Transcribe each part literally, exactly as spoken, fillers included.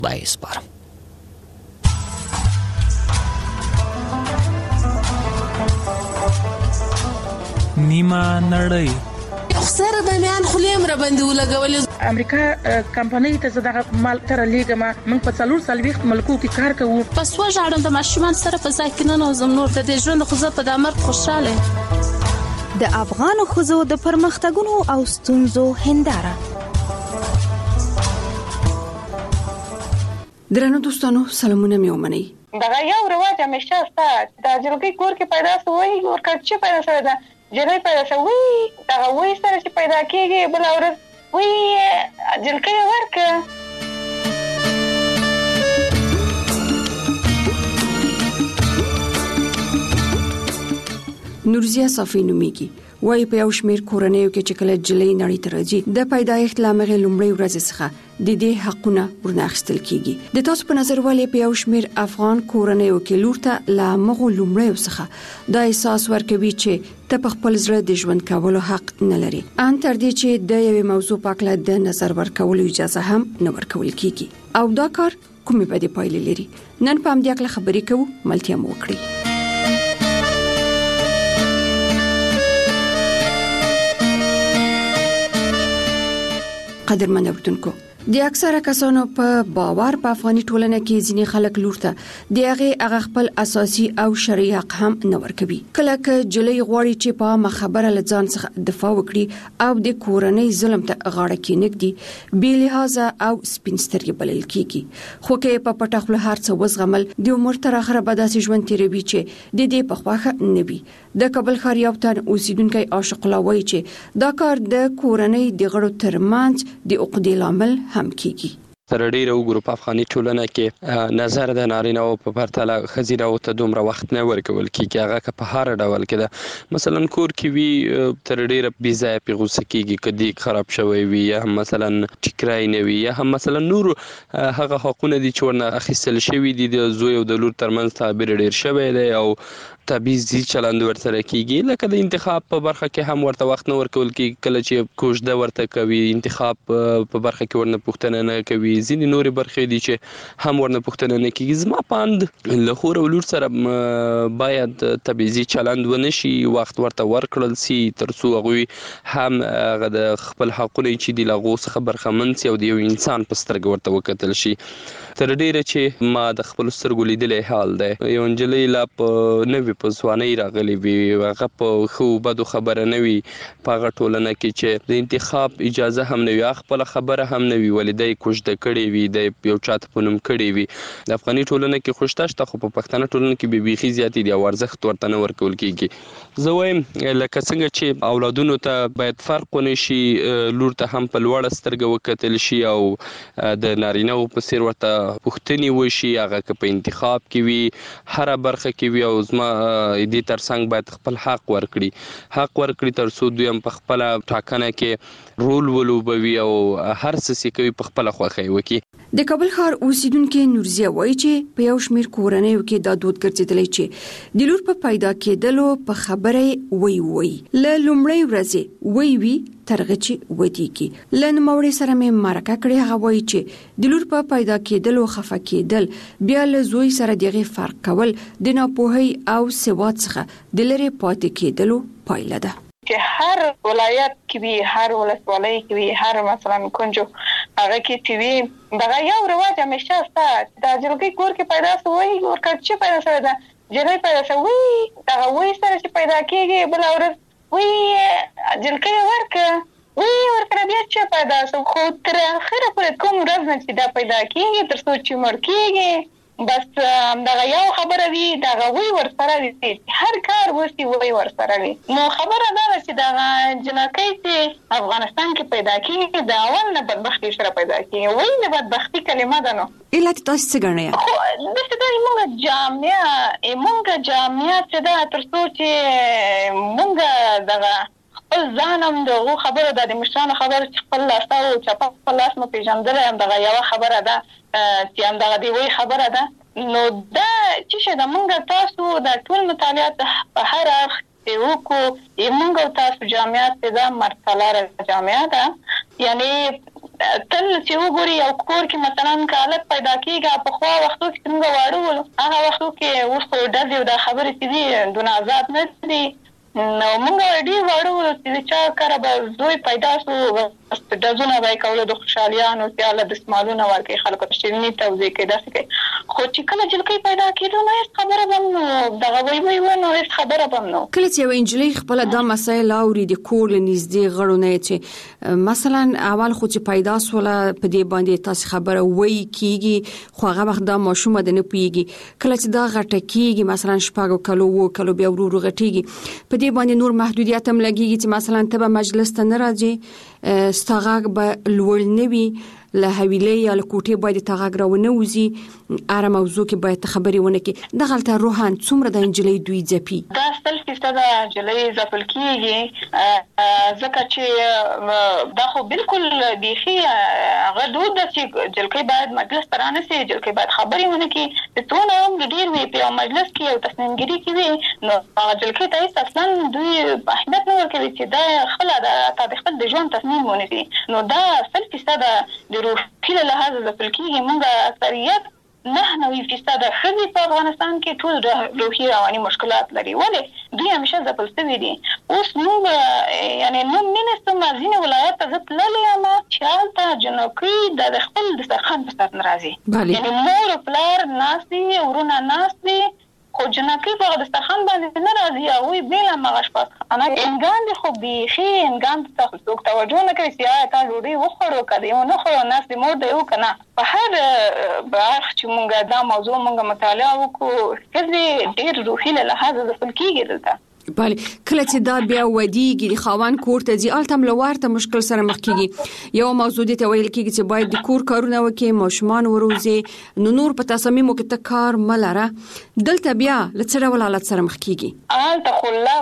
خدای سپارم. نیمه نړۍ خسر د میان خلیم را باندې ولګولې. امریکا کمپنۍ ته زداغه مال تر لیګما موږ په څلور سلويخت ملکو کې کار کوو. پس وژاړم د ماشومان سره په ځای کې نه نوزم نور د ژوند خو زه په دامر خوشاله. د افغان خزو د پرمختګونو او ستونزو هنداره. درنو دوستانو سلامونه مې ومنئ. دا یو رواج همیشه ستا د جلګي کور کې پیدا شوی او کچې پیدا شوی دا جلګي پیدا شوی دا وې سره چې پیدا کیږي بل اورز وې جلګي ورکه. نورزیا صافی نومیږي. وای په یو شمیر کورنیو کې چې کله جلې نړۍ ته راځي د پیدایښت لامغه لومړی ورځ څخه د دې حقونه ورناخستل کیږي. د تاسو په نظر ولې په یو شمیر افغان کورنیو کې لورته لامغه لومړی څخه د احساس ورکوي چې ته په خپل زړه د ژوند کولو حق نه لري، ان تر دې چې د یوې موضوع په اړه د نظر ورکولو اجازه هم نه ورکول کیږي. او دا کار کومې بدې پایلې لري؟ نن په همدې اړه خبرې کوو، ملتیا مو وکړئ. قدرمن اوردونکو، د اکثره کسانو په باور په افغاني ټولنه کې ځینې خلک لورته د هغه هغه خپل اساسي او شرعي حق هم نه ورکوي. کله چې جلې غواړي چې په مخبره لځان څخه دفاع وکړي او د کورنۍ ظلم ته غاړه کېنږدي، بې لحاظه او سپینسترګي بلل کیږي. خو کې په پټخله هر څه وزغمل د عمر تر اخره به داسې ژوند تیروي چې د دې په خواخه نه وي. د کابل ښار یو تن اوسیدونکو عاشق الله وایي چې دا کار د کورنۍ د غړو ترمنځ د عقدې لامل هم کیږي. تر ډیره وګورو په افغاني ټولنه کې نظر د نارینه او په پرتله خزینه او ته دومره وخت نه ورکول کیږي. هغه که په هر ډول کې ده، مثلا کور کې وی تر ډیره بي ځای په غوسه کیږي، کدي خراب شوی وي یا مثلا ټیکرای نه وي یا هم مثلا نور هغه حقونه دي چې ورنه اخیستل شوی دي د زوی او د لور ترمنځ تعبیر ډیر شوی دی او تبعیضي چلند ورته کیږي. لکه د انتخاب په برخه کې هم ورته وخت نه ورکول کیږي، کله چې کوژده ورته کوي انتخاب په برخه کې ورنه پوښتنه نه کوي. ځینې نورې برخې دي چې هم ورنه پوښتنه نه کیږي. زما پاند له خور او لور سره باید تبعیضي چلند ونشي، وخت ورته ورکړل سي ترڅو هغوی هم هغه د خپل حقونه چې د لغو څخه برخمن سي او د یو انسان په سترګه ورته وکتل شي. تر ډیره چې ما د خپل سترګو لیدلې حال دی، یو نجلۍ لا په نوې په ځوانۍ راغلي وي، هغه په ښو بدو خبره نه وي، په هغه ټولنه کې چې د انتخاب اجازه هم نه وي، خپل خبره هم نه وي، ولې کوژده کړې وي، د یو چاته په نوم کړې وي. د افغاني ټولنه کې خوشته شته، خو په پښتنه ټولنه کې به بیخي زیاتې دي او ارزښت ورته نه ورکول کیږي. زه وایم لکه څنګه چې اولادونو ته باید فرق ونه شي، لور ته هم په لوړه سترګه وکتل شي او د نارینه په څیر ورته پوښتنې وشي، هغه که په انتخاب کې وي، هر برخه کې وي. او زما دې ترڅنګ باید خپل حق ورکړي حق ورکړي ترڅو دوی هم په خپل ټاکنه کې رول ولوبوي او هر څه چې کوي په خپل خوښي وکړي. د کابل ښار اوسیدونکو نورزیا وایي چې په یو شمیر کورنیو کې دا دود ګرځیدلی چې د لور په پیدا کېدلو په خبره وی وی له لومړۍ ورځې وی وی ترغه چې ودیږي. لن موري سره مې مرکه کړې، هغه وایي چې د لور په پیدا کېدلو خفه کېدل بیا له زوی سره دغه فرق کول د ناپوهۍ او سواد څخه د لري پاتې کېدلو پایله ده. چې هر ولایت کې وي، هر ولسوالۍ کې وي، هر مثلا کنجو هغه کې چې وي، دا یو رواج همیشه ستا د جلګي کور کې پیدا شوی او کچې پیدا شوی دا جلګي پیدا شوی دا وې سره چې پیدا کیږي بل اورز وې جلګي ورکه وې ورکه بیا چې پیدا شو. خو تر اخره پورې کوم ورځ نه چې دا پیدا کیږي تر څو چې مړ کیږي بس دا یو خبره وی دا وی ورسره وی هر کار وسی وی ورسره وی. نو خبره دا چې دا جنکۍ چې افغانستان کې پیدا کیږي دا اول نه بدبختی سره پیدا کیږي. وی نه بدبختی کلمه ده. نو اله تاسو څنګه نه یا خو دغه د موږ جامعه موږ جامعه چې دا تر څو چې موږ دغه خپل ځانم دغه خبره د مشرانو خبره چې خپل لاس او چپه خپل لاس مو پیژندل هم دغه یو خبره ده چې هم دغه دی وی خبره ده. نو دا چې دا موږ تاسو د ټول مطالعات په هر اړخ یو کو موږ تاسو جامعه ته دا مرتلاره جامعه ده، یعنی تل چې وګوري او کور کې مثلا کالت پیدا کیږي په خوا وختو کې موږ واړو هغه وختو کې اوس په ډزې او د خبرې چې دي دونه آزاد نه دي نو موږ ډېر واړو چې چا کار به زوی پیدا شو ډزونه به کول د خوشالیانو سیاله د سمالونه ورکې خلکو ته شیرینی توزیع کې داسې کې خو چې کله جلکې پیدا کېدو نو هیڅ خبره به دغه وی وی ونه هیڅ خبره به نو کله چې یو انجلۍ خپل د مسایل اوري د کور نږدې غړو نه چې مثلا اول خو چې پیدا سوله په دې باندې تاسو خبره وای کیږي خو هغه وخت د ماشوم د نه پیږي کله چې دا غټه کیږي مثلا شپږ کلو وو کلو بیا ورو غټیږي په دې باندې نور محدودیت هم لګیږي چې مثلا ته به مجلس ته نه راځي ستغاق به لوړ نوي له حویلې یا له کوټې باید تغاق راونه وزي اره موضوع کې باید خبرې ونه کې د غلطه روحان څومره د انجلۍ دوی ځپي دا سل فیصد انجلۍ ځپل کیږي ځکه چې دا خو بالکل بيخي هغه دود چې جلکې باید مجلس ترانه سي جلکې باید خبرې ونه کې څونه هم ډیر وي په مجلس کې او تصمیمګيري کې وي نو هغه جلکې ته اصلا دوی اهمیت نه ورکوي چې دا خپل د خپل د ژوند تصمیم ونیسي نو دا سل فیصد روحي له لحاظه ځپل کېږي موږ اکثریت نه نوي فیصد ښځې په افغانستان کې ټول روحي رواني مشکلات لري ولې دوی همیشه ځپل شوي دي اوس موږ یعنی نن نن سم ځینې ولایت ته زه تللی یم چې هلته جنکۍ د خپل دسترخوان په سر نه راځي یعنی مور او پلار ناست دي ورونه ناست دي خو جنکۍ په دسترخوان باندې نه راځي هغوی بېله هماغه اشپزخانه انګان دي خو بیخي انګان ته څوک توجه نه کوي چې ایا تا ډوډۍ وخوړو که دې ونه خوړو ناست دې مور دی و که نه په هر برخ چې مونږ دا موضوع مونږ مطالعه وکړو ښځې ډېر روحي له لحاظه ځپل کېږي دلته بله کله چې دا بیا ودیږي د خاوند کور ته ځي هلته هم له ورته مشکل سره مخ کېږي یوه موضوع دې ته ویل کېږي چې باید د کور کارونه وکړي ماشومان وروزي نو نور په تصامیمو کې ته کار مه لره دلته بیا له څه ډول حالت سره مخ کېږي هلته خو لا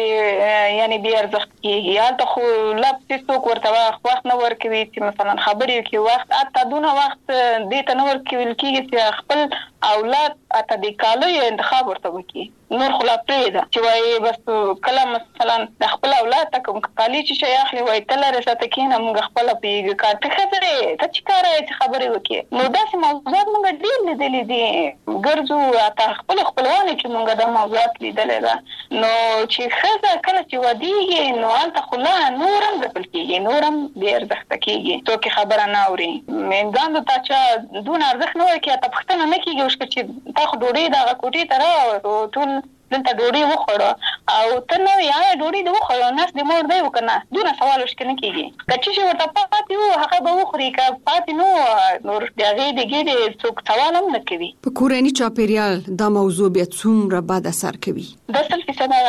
پسې یعنې بې ارزښت کېږي هلته خو لا پسې څوک ورته وخت نه ورکوي چې مثلا خبرې وکړي وخت حتی دونه وخت دې ته نه ورکول کېږي چې خپل اولاد اته د کالیو انتخاب ورته وکړي نور خو لا پرېږده چې وایي بس کله مثلا د خپل اولاد ته کوم کالي چې شی اخلي وایي ته لرې ساته کښېنه موږ خپله پوهېږو کار ته ښځه دی ته چې کاره یې چې خبرې وکړې نو داسې موضوعات موږ ډېر لیدلي دي ګرځو حتی خپلو خپلوانو کې موږ دا موضوعات لیدلی ده نو چې ښځه کله چې ودېږي نو هلته خو لا نور هم ځپل کېږي نور هم بې ارزښته کېږي څوک یې خبره نه اوري میندګانو ته چا دونه ارزښت نه ورکوي حتی پوښتنه نه کېږي چې تا خو ډوډۍ دغه کوټې ته راوړو ټول دلته ډوډۍ وخوړه او ته نه یا ډوډۍ دې وخوړه ناست دې مور دی و که نه دونه سوال ورشکې نه کېږي که څه شی ورته پاتې وو هغه به وخوري که پاتې نه وو نور د هغې د ګېډې څوک سوال هم نه کوي په کورني چاپېریال دا موضوع بیا څومره بد اثر کوي دا سل فیصده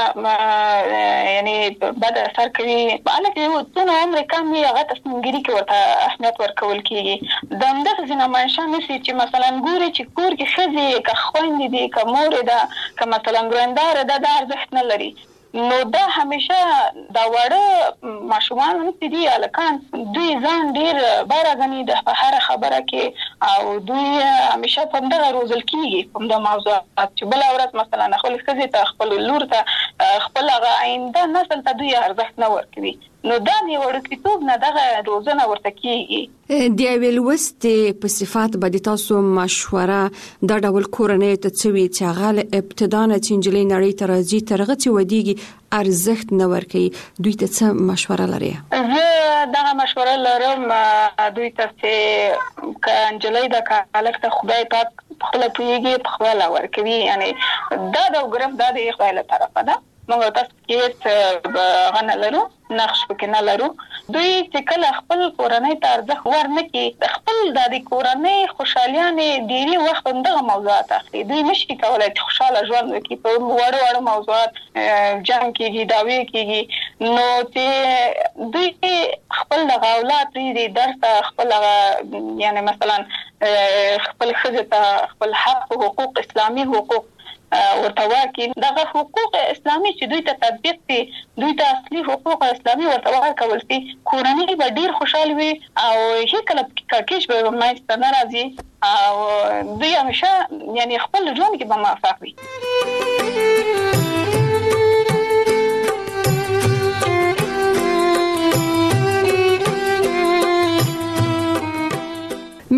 یعنې بد اثر کوي هلته چې څونه عمر کم وي هغه تصمیمګیري کې ورته اهمیت ورکول کېږي د همدغسې نمایشان نیسي چې مثلا ګوري چې کور کې ښځې که خویندې دي که مورې ده که مثلا دار دا د ارزښت نه لري نو دا همیشه دا وړه ماشومان هم چې دي هلکان دوی ځان ډېر باره ګڼي د هره خبره کې او دوی همیشه په همدغه روزل کېږي په همدغه موضوعات چې بله ورځ مثلا خپلې ښځې ته خپلو لور ته خپل هغه آینده نسل ته دوی ارزښت نه ورکوي نو دا د وړوکتوب نه دغه روزنه ورته کېږي د یوې لوستې په صفت به د تاسو مشوره دا ډول کورنۍ ته څه وي چې هغه له ابتدا نه چې نجلۍ نړۍ ته راځي تر هغه چې ودیږي ارزښت نه ورکوي دوی ته څه مشوره لري زه دغه مشوره لرم دوی ته چې که نجلۍ ده که هلک ته خدای پاک پخپله پوهېږي پخپله ورکوي یعنې دا د وګرم دا د خدای له طرفه ده موږ تاسو کې هغه نه لرو نقش پکې نه لرو دوی چې کله خپل کورنۍ ته ارزښت ورنه کړي خپل د کورنۍ خوشحالیانې ډېري وخت همدغه موضوعات اخلي دوی نشي کولی چې خوشحاله ژوند وکړي په وړو وړو موضوعات جنګ کېږي دعوې کېږي نو چې دوی خپل دغه اولاد پرېږدي درس ته خپل هغه یعنې مثلا خپل ښځې ته خپل حق حقوق اسلامي حقوق ورته ورکړي دغه حقوق اسلامي چې دوی ته تطبیق شي دوی ته اصلي حقوق اسلامي ورته ورکول شي کورنۍ به ډېر خوشحال وي او هېڅکله کړکېچ به منځته نه راځي او دوی همیشه یعنې خپل ژوند کې به موفق وي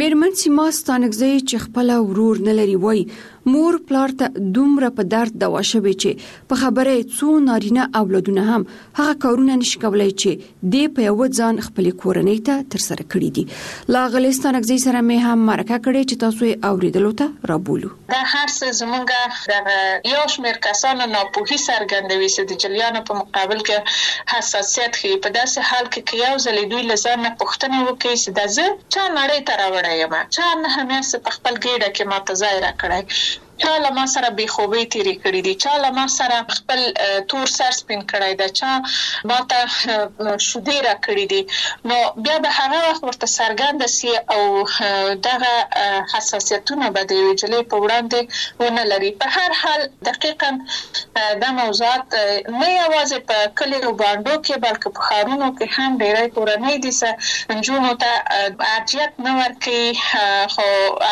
میرمن سیما ستانکزی چې خپل ورور نه لري وای مور پلار ته دومره په درد دوا شوي چې په خبره څو نارینه اولادونه هم هغه کارونه نشي کولای چې د په یو ځان خپل کورنۍ ته تر سره کړی دي. لا غلستانکزی سره مې هم مرکه کړې چې تاسو یې اوریدلو ته رابولو. دا هر څه زمونږ د یو شمېر کسانو ناپوهي څرګندوي چې د جلیانو په مقابل کې حساسیت ښیي. په داسې حال کې که یو ځل دوی له ځان نه پوښتنه وکړي چې دا زه چا نړۍ ته راوړی یم، چا نه همیشه په خپل ګېډه کې ماته ځای راکړی، چا له ما سره بې خوبۍ تېرې کړي دي، چا له ما سره خپل تور سر سپین کړی دی، چا ما ته شیدې راکړي دي، نو بیا به هغه وخت ورته څرګنده سي او دغه حساسیتونه به د یوې نجلۍ په وړاندې ونه لري. په هر حال دقیقا دا موضوعات نه یوازې په کلیو بانډو کې بلکې په ښارونو کې هم ډېری کورنۍ دي چې نجونو ته ارجحیت نه ورکوي، خو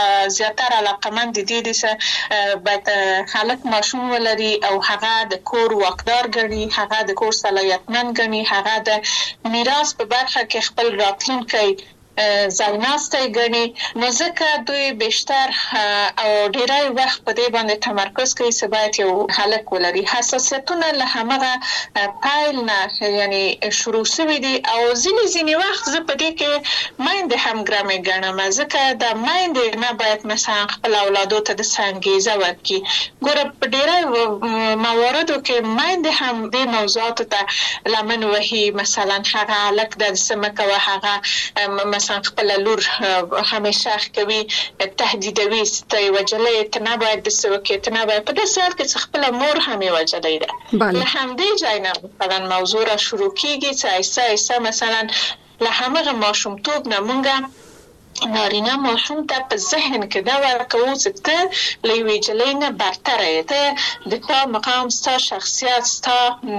زیاتره علاقمند دي دي چې باید خلک ماشوم ولري او هغه د کور واکدار ګڼي، هغه د کور صلاحیتمند ګڼي، هغه د میراث په برخه کې خپل راتلونکی ځایناستی ګڼي، نو ځکه دوی بیشتر او ډیری وخت په دې باندې تمرکز کوي چې باید یو هلک ولري. حساسیتونه له همغه پیل نه یعنی شروع شوي دي او ځینې ځینې وخت زه په دې کې میندې هم ګرمې ګڼم، ځکه د میندې نه باید مثلا خپل اولادو ته د څه انګېزه ورکړي. ګوره په ډیری مواردو کې میندې هم دې موضوعاتو ته لمن وهي، مثلا هغه هلک د څه مه کوه، هغه مثلا خپل لور همیشه کوي تهدیدوي ته یوه نجلۍ ته نه باید داسې وکړي، ته نه باید په داسې حال کې چې خپله مور هم یوه نجلۍ ده. له همدې ځای نه مثلا موضوع را شروع کېږي چې آهسته آهسته مثلا له همغه ماشومتوب نه مونږ نارینه ماشوم ته په ذهن کې دا ورکوو چې ته له یوې نجلۍ نه برتره یې، ته د تا مقام، ستا شخصیت، ستا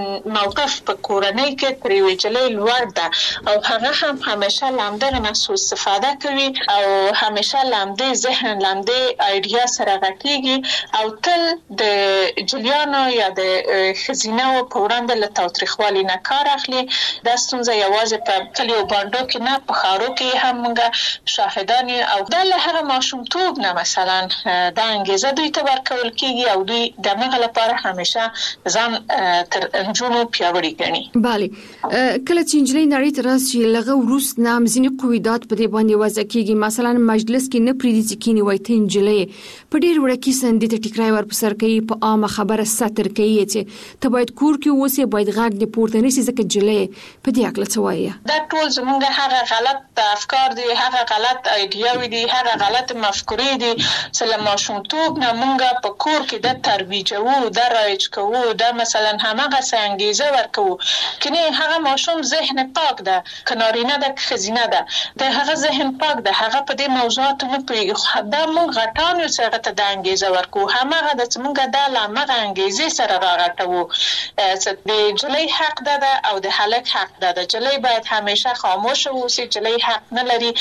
موقف په کورنۍ کې تر یوې نجلۍ لوړ ده او هغه هم همیشه له همدغه نه سوء استفاده کوي او همیشه له همدې ذهن، له همدې ایډیا سره غټېږي او تل د جلیانو یا د ښځینه‌وو په وړاندې له تاوتریخوالي نه کار اخلي. دا ستونزه یوازې په کلیو بانډو کې نه، په ښارو کې هم موږ شاهدان او دا له هغه ماشومتوب نه مثلا دا انګېزه دوی ته ورکول کېږي او دوی د هغه لپاره همیشه ځان تر نجونو پیاوړي ګڼي. بله، کله چې نجلۍ نړۍ ته راشي لغه وروسته نه ځینې قواعد په دې باندې وضع کېږي، مثلا مجلس کې نه پرېږدي چې کینې وایي ته نجلۍ په ډېر وړکي سندې ته ټیکری ورپسر کوي، په عامه خبره ستر کوي چې ته باید کور کې اوسې، باید غږ دې پورته نه شي ځکه نجلۍ په دې هکله څه وایي؟ دا ټول زموږ هغه غلط افکار دي، هغه غلط ایډیاوې دي، هغه غلط مفکورې دي چې له ماشومتوب نه مونږ په کور کې د ترویجوو، د رایج کوو، د مثلا هماغسې انګېزه ورکوو. کنې هغه ماشوم ذهن پاک ده، که نارینه ده که ښځینه ده، د هغه ذهن پاک ده، هغه په دې موضوعاتو نه پوهېږي. دا مونږ غټان یو چې هغه ته د انګېزه ورکوو، هماغه ده چې مونږ دا له همغه انګېزې سره راغټوو چې د نجلۍ حق ده ده او د هلک حق ده ده. نجلۍ باید همیشه خاموشه واوسي، نجلۍ حق نه لري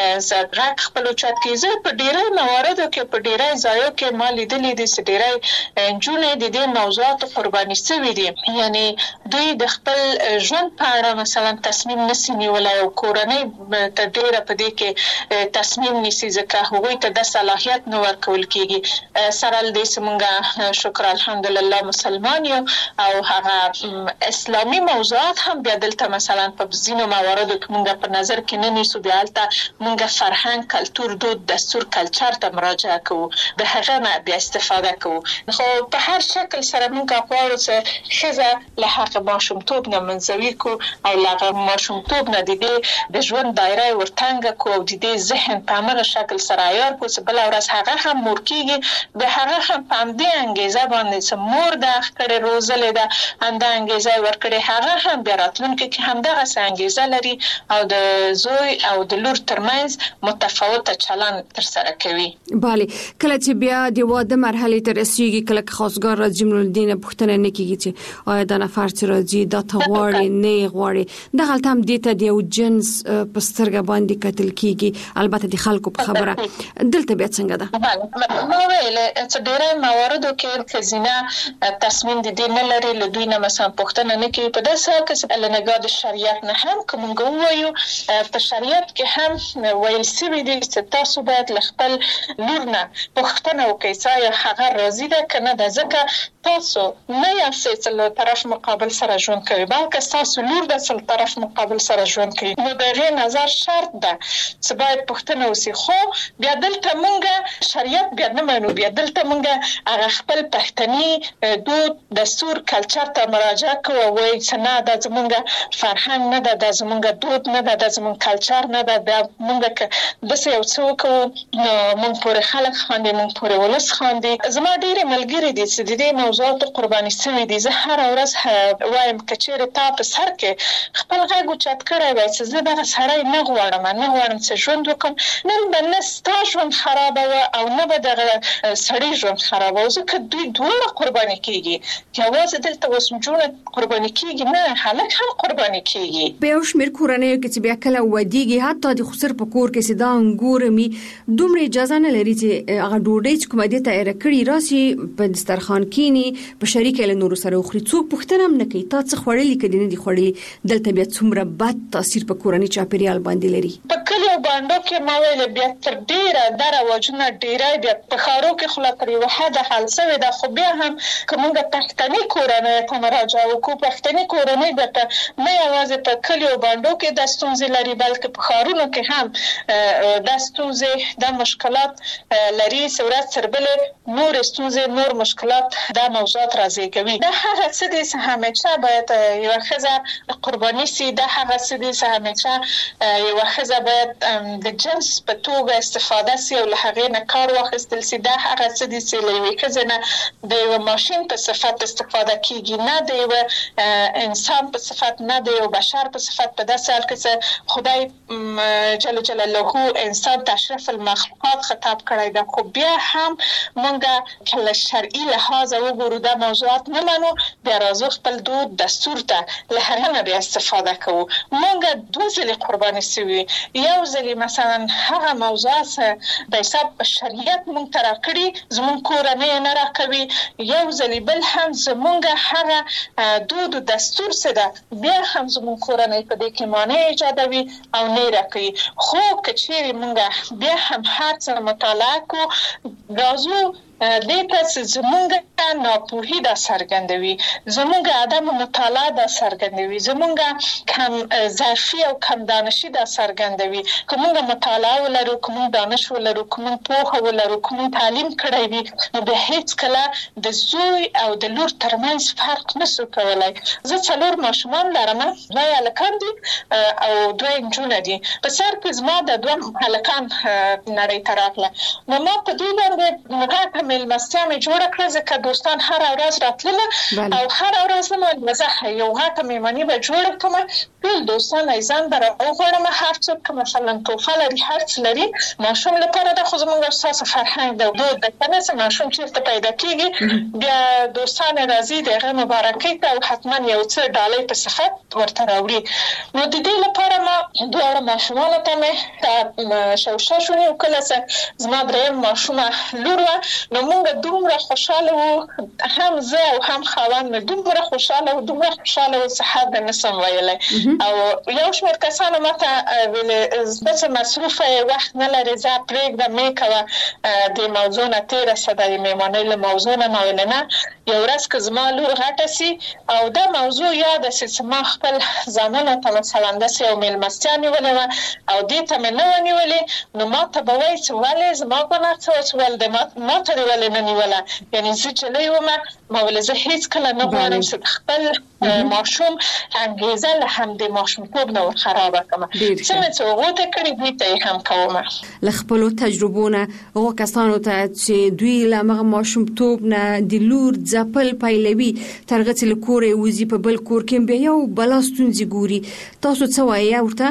غږ خپل اوچت کړي. زه په ډېری مواردو کې په ډېری ځایو کې ما لیدلي دي چې ډېری نجونې د دې موضوعاتو قرباني شوي دي، یعنی دوی د خپل ژوند په اړه مثلا تصمیم نشي نیولی او کورنۍ ته ډېره په دې کې تصمیم نیسي ځکه هغوی ته د صلاحیت نه ورکول کېږي. سره له دې چې مونږ شکر الحمدلله مسلمان یو او هغه اسلامي موضوعات هم بیا دلته مثلا په ځینو مواردو کې مونږ په نظر کې نه نیسو، بیا هلته مونږ فرهنګ، کلتور، دود، دستور، کلچر ته مراجعه کوو، د هغه نه بیا استفاده کوو. خو په هر شکل سره مونږ غواړو چې ښځه له هغه ماشومتوب نه منزوي کړو او له هغه ماشومتوب نه د دې د ژوند دایره یې ورتنګه کړو او د دې ذهن په همغه شکل سره عیار کړو چې بله ورځ هغه هم مور کېږي، د هغه هم په همدې انګېزه باندې چې مور د هغه کړې روزلې ده، همدا انګېزه یې ورکړې، هغه هم بیا راتلونکي کې همدغسې انګېزه لري او د زوی او د لور ترمنځ متفاوته چلند تر سره کوي. بله، کله چې بیا د واده مرحلې ته رسیږي، کله که خواستګار راځي، نو پوښتنه نه کېږي چې آیا دا نفر چې راځي دا ته غواړي نه یې غواړي. دغلته هم دې ته د یو جنس په سترګه باندې کتل کېږي، البته د خلکو په خبره. دلته بیا څنګه ده؟ بله، ما ویل چې ډېری مواردو کې ښځینه تصمیم د دې نه لري، له دوی نه مثلا پوښتنه نه کوي. په داسې حال کې چې له نګاه د شریعت نه هم که مونږ ووایو، په شریعت کې هم ویل سوي دي چې تاسو باید خپل لور نه پوښتنه وکړئ چې هغه راضي ده کنه د ځکه تاسو نه یاستئ چې له طرف مقابل سره ژوند کوي بلکې تاسو لور د څل طرف مقابل سره ژوند کوي نو د غیر نظر شرط ده چې باید پوښتنه وسی خو بیا دلته مونږه شریعت بیا نه منو بیا دلته مونږه هغه خپل پښتني دود دستور کلچر ته مراجعه کوو وایي چې نه د زمونږ فرهنګ نه ده د زمونږ دود نه ده د زمونږ کلچر نه ده د مونږ د څه یو څه کوو مونږ پورې خلک خاندي مونږ پورې ولس خاندي زما ډېرې ملګري دي چې د دې موضوعاتو قرباني شوي دي زه هره ورځ وایم که چېرې تا په سر کې خپل غږ اوچت کړی وای چې زه دغه سړی نه غواړم نه غواړم چې ژوند وکړم نن به نه ستا ژوند خرابه وه او نه به دغه سړي ژوند خرابه وه ځکه دوی دواړه قرباني کېږي یوازې دلته اوس نجونه قرباني کېږي نه هلک هم قرباني کېږي په یو شمېر کورنیو کې چې بیا کله ودیږي حتی د خسر په کور کې چې دا انګور مي دومره اجازه نه لري چې هغه ډوډۍ چې کومه دې تیار کړي راسي په دسترخوان کېني په شریک له نور سره خوري څوک پوښتنه هم نه کوي تا څه خوړلي کدي نه دي خوړلي دلته بیا څومره بد تاثیر په کورنۍ چاپیریال باندې لري په کلیو باندې کې ما ویل بیا تر ډیره در واجونه ډیره بیا په خارو کې خلا پرې وحده حل سوي د خو بیا هم کومه پښتني کورنۍ ته مراجعه وکړو پښتني کورنۍ د نه یوازې په کلیو باندې کې د ستونزې لري بلکې په خارونو کې هم د ستونزې د مشکلات لري سورات سربله نور ستونزې نور مشکلات د موضوعات راځي کوي دا هغه څه دي چې همیشه باید یو خزه قرباني سي دا هغه څه دي چې همیشه یو خزه باید د جنس په توګه استفاده سي او له هغه نه کار واخیستل سي دا هغه څه دي چې له یو خزه نه د یو ماشين په صفت استفاده کیږي نه د یو انسان په صفت نه د یو بشر په صفت په داسې حال کې چې خدای جل جلاله انسان تشریف المخلوقات خطاب کړی دا خو بیا هم مونږه کله شرعي لحاظ وګورو دا موضوعات نه منو بیا راځو خپل دود دستور ته له هغه نه بیا استفاده کوو مونږه دوه ځلې قرباني سوي یو ځلې مثلا هغه موضوعات د حساب شریعت مونږ ته راکړي زمونږ کورنۍ نه راکوي یو ځلې بل هم زمونږه هغه دود دستور څه ده بیا هم زمونږ کورنۍ په دې کې مانع ایجادوي او نه راکوي خو که چیرې مونږه بیا هم هر څه مطالعه کو راځو دیتا زمونږ ناپوهي دا څرګندوي زمونږ عدم مطالعه دا څرګندوي زمونږ کم ظرفي او کم دانشي دا څرګندوي کومه مطالعه ولرو کوم دانش ولرو کوم پوهه ولرو کوم تعلیم کړی وي نو به هیڅ کله د زوی او د لور ترمنځ فرق نشو کولای زه څلور ماشومان لرم دوه هلکان دي او دوه نجونې دي په سر کې زما د دوه هلکان نړۍ ته راغله نو ما په دې باندې هغه مېلمستیا مې جوړه کړه ځکه دوستان هر ورځ راتلل او هر ورځ مې مزه یو هغه میمانی به جوړه کوم ټول دوستان ایزان در او غواړم هر څوک مثلا توفه لري هر څه لري ماشوم لپاره د خو زموږ اساس فرهنګ د دود د کنه ماشوم چې پیدا کیږي بیا دوستان راځي دغه مبارکۍ ته او حتما یو څه ډالۍ په صفت ورته راوړي نو د دې لپاره ما دوه ماشومان ته مې شوشه شونې وکړه زما دریم ماشومه لور نو موږ دومره خوشاله وو هم زه او هم خاوند مې دومره خوشاله وو دومره خوشاله وو چې حد نه سم ویلای او یو شمېر کسانو ماته ویل زه مصروفه وخت نه لري زه پرېږدم مې کوه د موضوع نه تېره شه د مېلمانۍ له موضوع نه ما ویل نه یو ورځ که زما لور غټه سي او دا موضوع یاده سي چې ما خپل زامنو ته مثلا داسې یو مېلمستیا نیولې وه او دې ته مې نه وه نیولې نو ما ته به وایي چې ولې زما ګناه څه وه چې ولې ما ته دې ولې نه نیوله یعنې زه جلۍ ومه ما ویل زه هېڅ کله نه غواړم چې خپل ماشوم انګېزه له همدې ماشومتوب نه ورخرابه کړم څه مې چې هغو ته کړي دوی ته یې هم کومه له خپلو تجربو نه هغو کسانو ته چې دوی له همغه ماشومتوب نه د لور ځپل پیلوي تر هغه چې له کوره یې وځي په بل کور کې بیا یو بلا ستونزې ګوري تاسو څه وایي ورته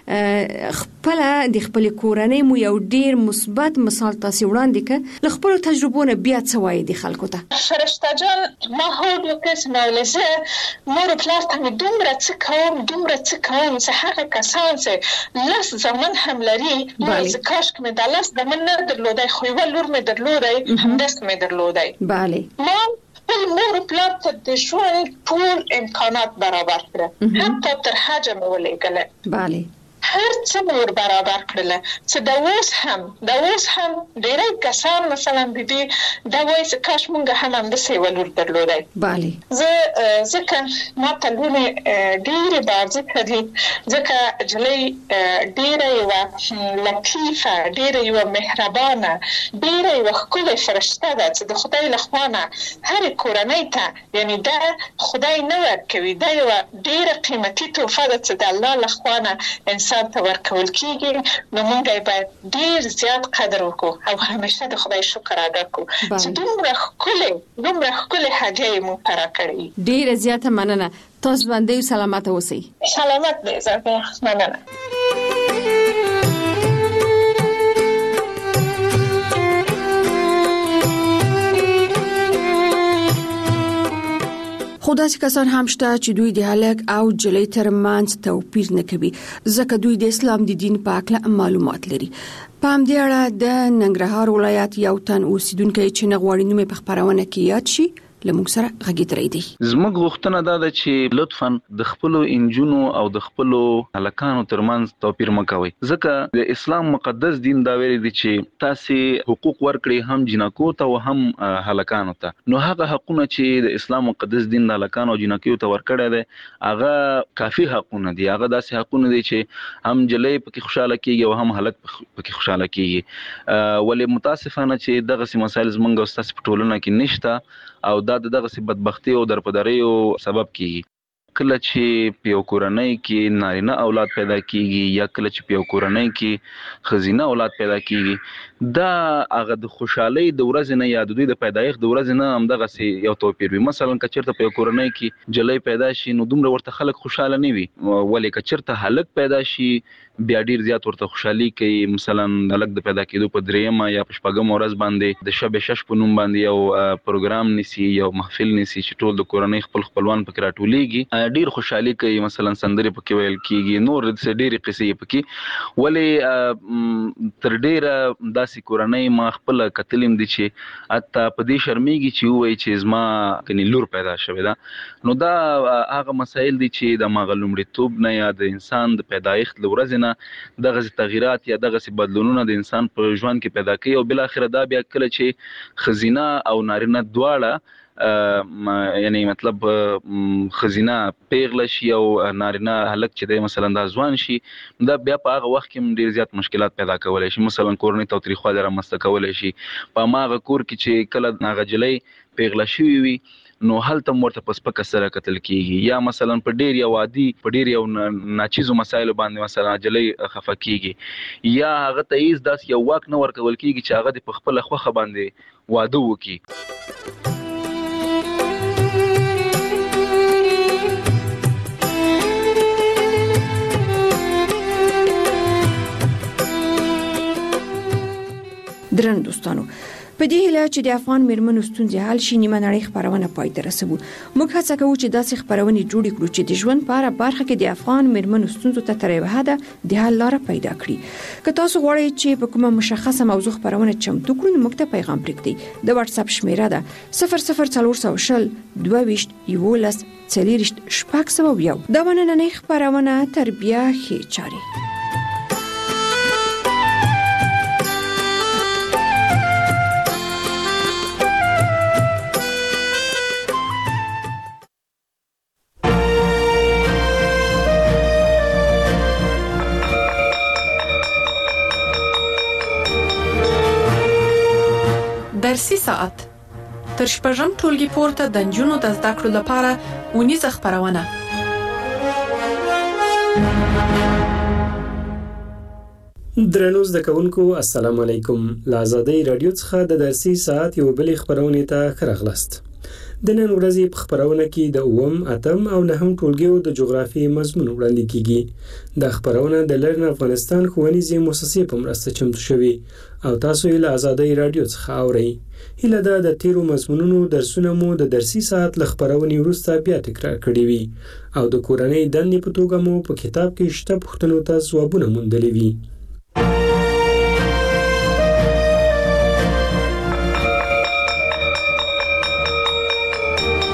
خپله د خپلې کورنۍ مو یو ډېر مثبت مثال تاسې وړاندې کړ له خپلو تجربو نه بیا څه وایي د خلکو ته فرشته جان ما هوډ وکړ چې ما ویل زه مور و پلار ته مې دومره څه کوم دومره څه کوم چې هغه کسان چې لس زامن هم لري زه کاشکې مې دا لس زامن نه درلودی خو یوه لور مې درلودی همداسې مې درلودی بله ما خپل مور و پلار ته د ژوند ټول امکانات برابر کړه حتی تر حجه مې ولېږله بله هر څه نور برابر کړل چې د اوس هم د اوس هم ډېری کسان مثلا د دې دا وایي چې کاش مونږ هم هم د سیولور درلودای. bale زه ځکه ما ته لونه ډېرې بارځه کړې ځکه جلې ډېره یو لطیفه ډېره یو مهربانه ډېره یو ښکلې فرشته ده چې د خدای له خوا نه هرې کورنۍ ته یعنی دا خدای نه ورکوي دا یو ډېره قیمتي تحفه ده چې د الله له خوا نه انسان ته ورکول کېږي نو موږ یې باید ډېر زیات قدر وکړو او همیشه د خدای شکر ادا کړو چې دومره ښکلې دومره ښکلې هدیه یې موږ ته راکړې. ډېره زیاته مننه. تاسو باندې سلامت اوسئ. سلامت دې زه مننه. خو داسې کسان هم شته چې دوی د هلک او جلۍ ترمنځ توپیر نه کوي ځکه دوی د اسلام د دین په اړه معلومات لري. په همدې اړه د ننګرهار ولایت یو تن اوسیدونکو چې نغواړي نومې په خبرونه کې یاد شي لمونږ سره غږی درې دی. زموږ غوښتنه دا ده چې لطفاً د خپل انجونو او د خپل هلکانو ترمنځ توپیر مکوئ ځکه د اسلام مقدس دین دا ویلي دی چې تاسو حقوق ورکړئ هم جنکو ته او هم هلکانو ته. نو هغه حقونه چې د اسلام مقدس دین د هلکانو او جنکو ته ورکړی دی هغه کافي حقونه دي. هغه داسې حقونه دي چې هم جلې پکې خوشاله کیږي او هم هلک پکې خوشاله کیږي. ولې متاسفانه چې دغه سي مسایل زمونږ او تاسو په ټولنه کې نشته او دا دغه سی بدبختی او درپدریو سبب کیږي. کله چې په یو کورنۍ کې نارینه اولاد پیدا کیږي یا کله چې په یو کورنۍ کې ښځینه اولاد پیدا کیږي دا هغه د خوشحالۍ د ورځې نه یا د دوی د پیدایښت د ورځې نه همدغه سي یو توپیر وي. مثلا که چېرته په یو کورنۍ کې جلۍ پیدا شي نو دومره ورته خلک خوشحاله نه وي ولې که چېرته هلک پیدا شي بیا ډیر زیات ورته خوشحالي کوي. مثلا هلک د پیدا کېدو په درېیمه یا په شپږمه ورځ باندې د شب شش په نوم باندې یو پروګرام نیسي یو محفل نیسي چې ټول د کورنۍ خپل خپلوان پکې راټولېږي ډیر خوشحالي کوي. مثلا سندرې پکې ویل کېږي نور د ډېرې قصې پکې ولې تر ډېره داسې کورنۍ ما خپل کتلم دي چې حتی په دې شرمېږي چې ووایي چې زما کني لور پیدا شوې ده. نو دا هغه مسایل دي چې د هغه لومړیتوب نه یا د انسان د پیدایښت له ورځې نه دغه تغیرات یا دغه بدلونونه د انسان په ژوند کې پیدا کوي او بل اخر دا بیا کله چې ښځینه او نارینه دواړه یعنی مطلب خزینه پیغله شي او نارینه هلک چې دی مثلا دا ځوان شي دا بیا په هغه وخت کې ډیر زیات مشکلات پیدا کولای شي. مثلا کورنۍ تاوتریخوالی رامنځته کولای شي په هغه کور کې چې کله هغه جلۍ پیغله شوې وي نو هلته ورته په سپکه سره کتل کیږي یا مثلا په ډیر یو عادي په ډیر یو ناچیزو مسایلو باندې مثلا جلۍ خفه کیږي یا هغه ته هیڅ داسې یو واک نه ورکول کیږي چې هغه په خپل خوخه باندې واده وکړي. درن دوستانو په دې هیله چې د افغان میرمنو ستونزې حل شي نیمه نړۍ خبرونه پای ته رسوو. موږ هڅه کوو چې داسې خبرونه جوړ کړو چې د ژوند په اړه برخه کې د افغان میرمنو ستونزو ته تر یوه حده د حل لاره پیدا کړي. که تاسو غواړئ چې په کومه مشخصه موضوع خبرونه چمتو کړو نو موږ ته پیغام پرېږدئ. د واتس اپ شمیره ده صفر صفر څلور شل دوه ویشت یولس څلوېښت شپږ سوه یو. دا نننۍ خبرونه تربیه ښې چارې. درسي ساعت تر شپږم ټولګي پورته د نجونو د زده کړو لپاره اونیزه خبرونه. درنو زده کوونکو السلام علیکم. له آزادۍ رادیو څخه د درسي ساعت یو بلې خبرونې ته ښه راغلاست. د نن ورځې په خبرونه کې د اووم، اتم او نهم ټولګیو د جغرافي مضمون وړاندې کیږي. دا خبرونه د لرن افغانستان ښوونیزې مؤسسې په مرسته چمتو شوي او تاسو یې له آزادۍ رادیو څخه اورئ. هیله ده د تیرو مضمونونو درسونه مو د درسي ساعت له خبرونې وروسته بیا تکرار کړي وي او د کورنۍ دندې په توګه مو په کتاب کې شته پوښتنو ته ځوابونه موندلي وي.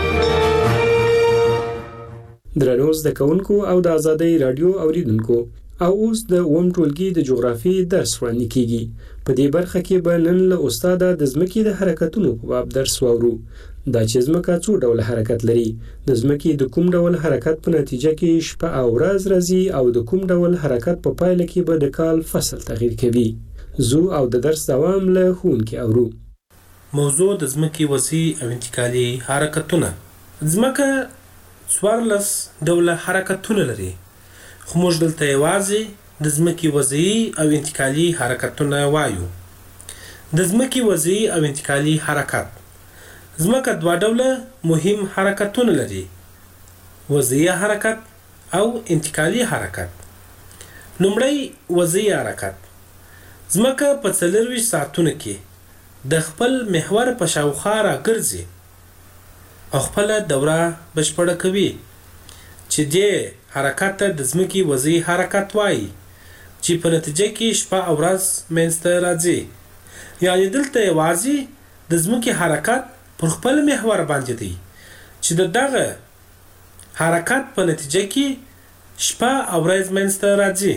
درنو زده کوونکو او د آزادۍ رادیو اوریدونکو او اوس د اووم ټولګي د جغرافي درس وړاندې کیږي. په دې برخه کې به نن له استاده د ځمکې د حرکتونو په باب درس واورو. دا چې ځمکه څو ډول حرکت لري، د ځمکې د کوم ډول حرکت په نتیجه کې شپه او ورځ راځي او د کوم ډول حرکت په پایله کې به د کال فصل تغییر کوي. زو او د درس دوام له ښوونکي اورو. موضوع د ځمکې وضعي او انتقالي حرکتونه. ځمکه څوارلس ډوله حرکتونه لري، خو موږ دلته یوازې د ځمکې وضعي او انتقالي حرکتونه وایو. د ځمکې وضعي او انتقالي حرکت. ځمکه دوه ډوله مهم حرکتونه لري، وضعي حرکت او انتقالي حرکت. لومړی وضعي حرکت. ځمکه په څلرویشت ساعتونو کې د خپل محور په شاوخوا راګرځي او خپله دوره بشپړه کوي، چې دې حرکت ته د ځمکې وضعي حرکت وایي، چې په نتیجه کې شپه او ورځ منځته راځي. یعنې دلته یوازې د ځمکې حرکت پر خپل محور باندې دی، چې د دغه حرکت په نتیجه کې شپه او ورځ منځته راځي.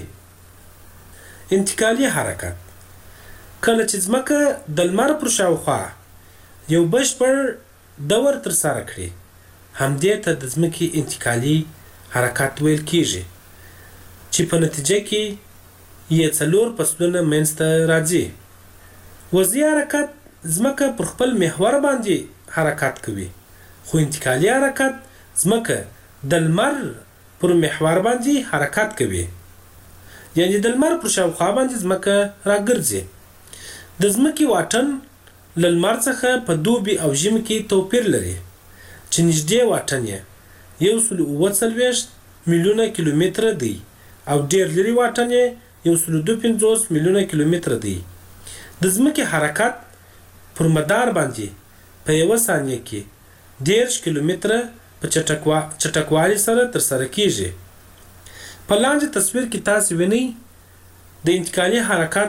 انتقالي حرکت. کله چې ځمکه د لمر پر شاوخوا یو بشپړ دور ترسره کړي، همدې ته د ځمکې انتقالي حرکت ویل کیږي، چې په نتیجه کې یې څلور فصلونه منځته راځي. وضعي حرکت ځمکه پر خپل محور باندې حرکت کوي، خو انتقالي حرکت ځمکه د لمر پر محور باندې حرکت کوي، یعنی د لمر پر شاوخوا باندې ځمکه راګرځي. د ځمکې واټن له لمر څخه په دوبي او ژمي کې توپیر لري، چې نږدې واټن یې یو سل اووه څلوېښت میلیونه کیلومتره دی او ډېر لرې واټن یې یو سل دوه پنځوس میلیونه کیلومتره دی. د ځمکې حرکت پر مدار باندې په یوه ثانیه کې دېرش کیلومتره په چټکوا چټکوالي سره ترسره کیږي. په لاندې تصویر کې تاسو وینئ د انتقالي حرکت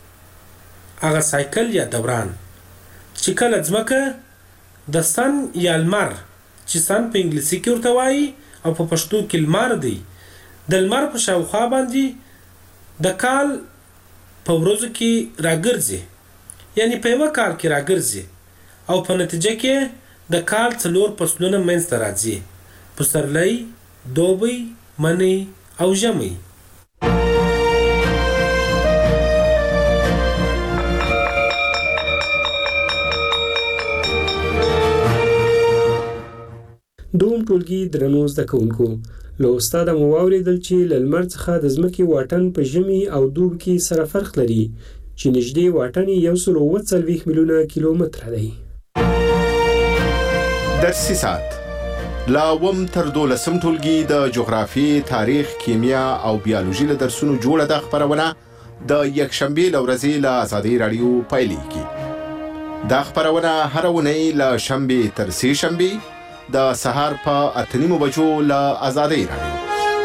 هغه سایکل یا دوران، چې کله ځمکه د سن یا لمر، چې سن په انګلیسي کې ورته وایي او په پښتو کې لمر دی، د لمر په شاوخوا باندې د کال په ورځو کې راګرځي، یعنی په یوه کال کې راګرځي او په نتیجه کې د کال څلور فصلونه منځته راځي: پسرلی، دوبی، منی او ژمی. دوم ټولګي درنو زده کوونکو، له استاده مو واورېدل چې له لمر څخه د ځمکې واټن په ژمي او دوبي کې سره فرق لري، چې نږدې واټن یې یو سل اووه څلوېښت میلیونه کیلومتره دی. درسي ساعت لا اووم تر دولسم ټولګي د جغرافي، تاریخ، کیمیا او بیولوژي له درسونو جوړه ده خپرونه د یکشنبې له ورځې له ازادۍ راډیو پیلېږي. دا خپرونه هره اونۍ له شنبې تر سې شنبې د سهار په اته نیمو بجو له ازادۍ راډیو.